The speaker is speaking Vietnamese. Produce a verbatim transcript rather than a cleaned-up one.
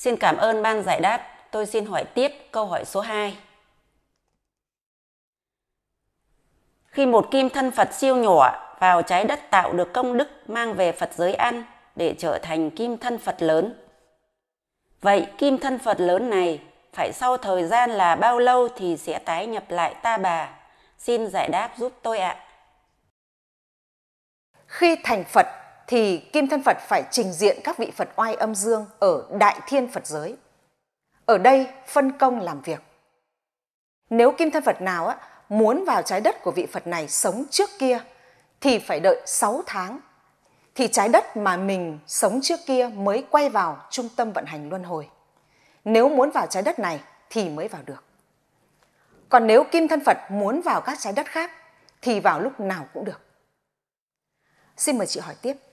Xin cảm ơn ban giải đáp. Tôi xin hỏi tiếp câu hỏi số hai. Khi một kim thân Phật siêu nhỏ vào trái đất tạo được công đức mang về Phật giới ăn để trở thành kim thân Phật lớn, vậy kim thân Phật lớn này phải sau thời gian là bao lâu thì sẽ tái nhập lại Ta Bà? Xin giải đáp giúp tôi ạ. Khi thành Phật thì kim thân Phật phải trình diện các vị Phật oai âm dương ở Đại Thiên Phật giới. Ở đây phân công làm việc. Nếu kim thân Phật nào á, muốn vào trái đất của vị Phật này sống trước kia thì phải đợi sáu tháng. Thì trái đất mà mình sống trước kia mới quay vào trung tâm vận hành luân hồi. Nếu muốn vào trái đất này thì mới vào được. Còn nếu kim thân Phật muốn vào các trái đất khác thì vào lúc nào cũng được. Xin mời chị hỏi tiếp.